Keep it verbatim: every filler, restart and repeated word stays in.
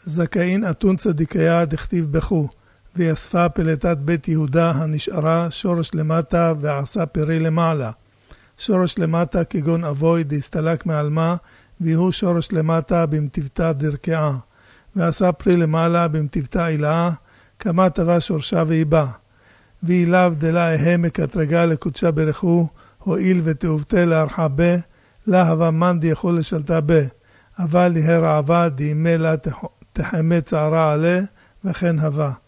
זכאין אתון צדיקיה דכתיב בכו, ויספה פלטת בית יהודה הנשארה שורש למטה ועשה פרי למעלה. שורש למטה כגון אבוי דהסתלק מעלמה, והוא שורש למטה במטבתה דרכעה. ועשה פרי למעלה במטבתה אילאה, כמה טבע שורשה ואיבה. ואילב דלה אהם מקטרגה לקודשה ברכו, הועיל ותאובתה להרחה בה, לה הווה מן דיכול לשלטה בה. אבל להרעבה דימה לה תחמה צערה עליה, וכן הווה.